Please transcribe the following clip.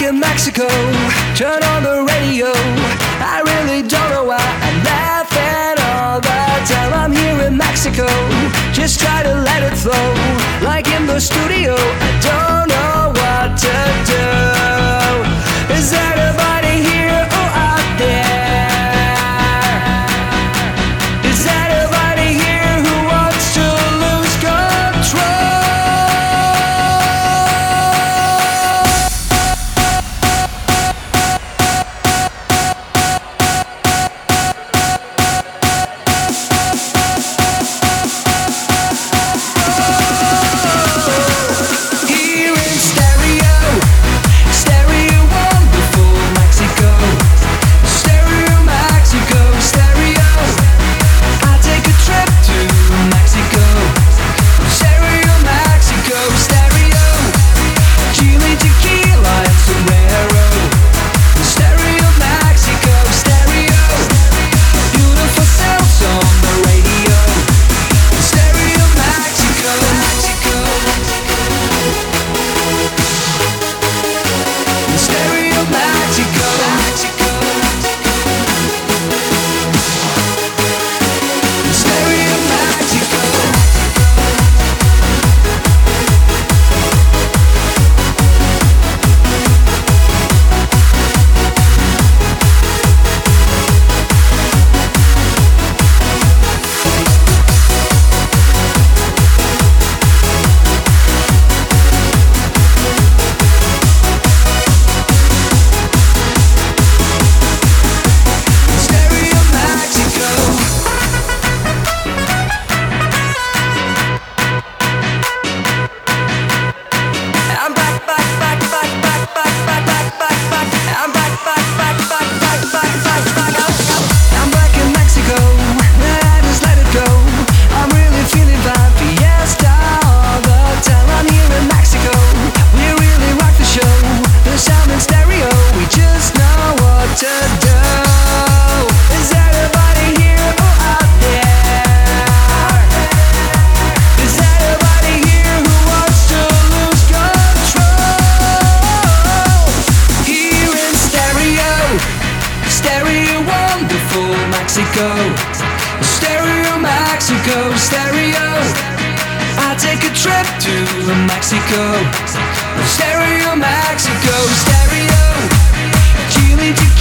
in Mexico, turn on the radio. I really don't know why I'm laughing all the time. I'm here in Mexico, just try to let it flow. Like in the studio, I don't know what to do. Is anybody here or out there? Is anybody here who wants to lose control? Mexico, stereo Mexico, stereo. I take a trip to Mexico, stereo Mexico, stereo. Chile to